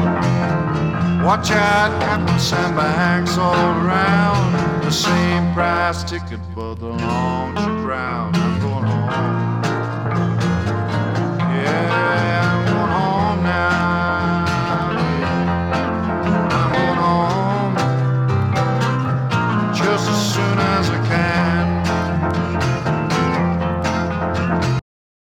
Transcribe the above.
Watch out, Captain Sandbags all around. The same price ticket, but the longer crowd.